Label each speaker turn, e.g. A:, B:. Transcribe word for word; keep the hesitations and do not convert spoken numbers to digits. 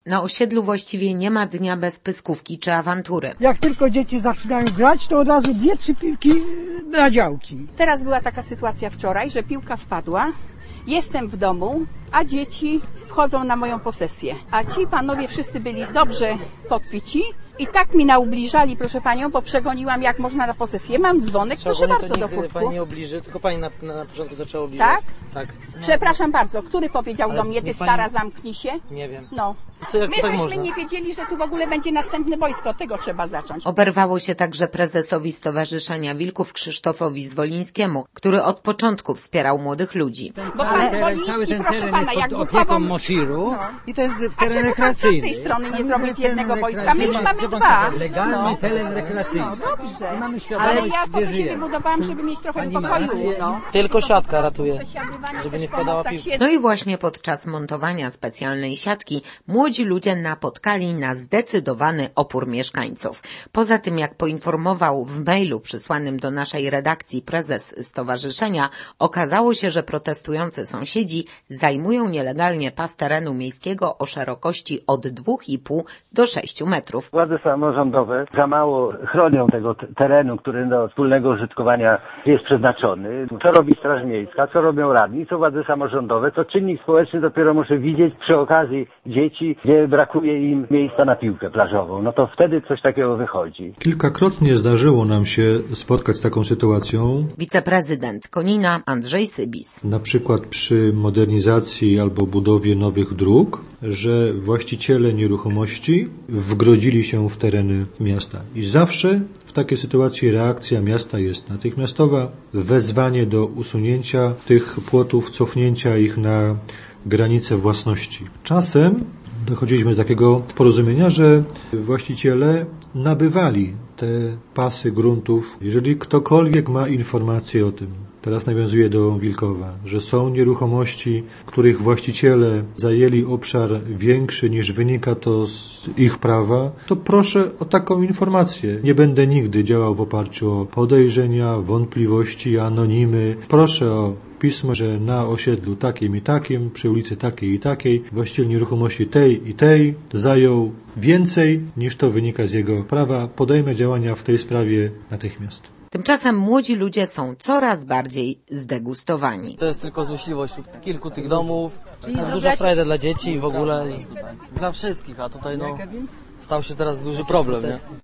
A: Na osiedlu właściwie nie ma dnia bez pyskówki czy awantury.
B: Jak tylko dzieci zaczynają grać, to od razu dwie, trzy piłki na działki.
C: Teraz była taka sytuacja wczoraj, że piłka wpadła, jestem w domu, a dzieci wchodzą na moją posesję. A ci panowie wszyscy byli dobrze podpici i tak mi naubliżali, proszę panią, bo przegoniłam jak można na posesję. Mam dzwonek, proszę bardzo, do futku.
D: Pani nie obliży, tylko pani na, na, na początku zaczęła obliżać.
C: Tak?
D: Tak. No.
C: Przepraszam bardzo, który powiedział
D: Ale
C: do mnie, ty
D: pani...
C: stara, zamknij się?
D: Nie wiem.
C: No.
D: Co, jak
C: My
D: to tak
C: żeśmy
D: można?
C: nie wiedzieli, że tu w ogóle będzie następne wojsko, od tego trzeba zacząć.
A: Oberwało się także prezesowi Stowarzyszenia Wilków Krzysztofowi Zwolińskiemu, który od początku wspierał młodych ludzi.
C: Bo pan Zwoliński, proszę pana, jak opieką
E: Mosiru
C: no.
E: i to jest
C: A
E: teren
C: czemu pan z
E: rekreacyjny.
C: tej strony nie zrobić z jednego wojska? My już mamy dwa.
E: Legalny
C: No.
E: teren rekreacyjny.
C: No dobrze,
E: Mamy
C: ale
E: świadomość,
C: ja po
E: gdzie
C: to się
E: żyjemy.
C: wybudowałam, żeby mieć trochę
E: Pani ma
C: spokoju.
E: rację.
C: No.
D: Tylko siatka ratuje,
C: Przesiadywanie
D: żeby
C: też
D: nie
C: po
D: wpadała
C: nocach
D: piłka.
C: siedzą.
A: No i właśnie podczas montowania specjalnej siatki młodzi ludzie napotkali na zdecydowany opór mieszkańców. Poza tym, jak poinformował w mailu przysłanym do naszej redakcji prezes stowarzyszenia, okazało się, że protestujący sąsiedzi zajmują nielegalnie pas terenu miejskiego o szerokości od dwóch i pół do sześciu metrów.
F: Władze samorządowe za mało chronią tego t- terenu, który do wspólnego użytkowania jest przeznaczony. Co robi Straż Miejska, co robią radni, co władze samorządowe, co czynnik społeczny dopiero może widzieć przy okazji dzieci, gdzie brakuje im miejsca na piłkę plażową. No to wtedy coś takiego wychodzi.
G: Kilkakrotnie zdarzyło nam się spotkać z taką sytuacją.
A: Wiceprezydent Konina Andrzej Sybis.
G: Na przykład przy modernizacji albo budowie nowych dróg, że właściciele nieruchomości wgrodzili się w tereny miasta. I zawsze w takiej sytuacji reakcja miasta jest natychmiastowa. Wezwanie do usunięcia tych płotów, cofnięcia ich na granice własności. Czasem dochodziliśmy do takiego porozumienia, że właściciele nabywali te pasy gruntów. Jeżeli ktokolwiek ma informację o tym, teraz nawiązuję do Wilkowa, że są nieruchomości, których właściciele zajęli obszar większy niż wynika to z ich prawa, to proszę o taką informację. Nie będę nigdy działał w oparciu o podejrzenia, wątpliwości, anonimy. Proszę o pismo, że na osiedlu takim i takim, przy ulicy takiej i takiej, właściciel nieruchomości tej i tej zajął więcej niż to wynika z jego prawa. Podejmę działania w tej sprawie natychmiast.
A: Tymczasem młodzi ludzie są coraz bardziej zdegustowani.
D: To jest tylko złośliwość kilku tych domów, tak duża frajda dla dzieci i w ogóle i dla wszystkich, a tutaj no stał się teraz duży problem, nie?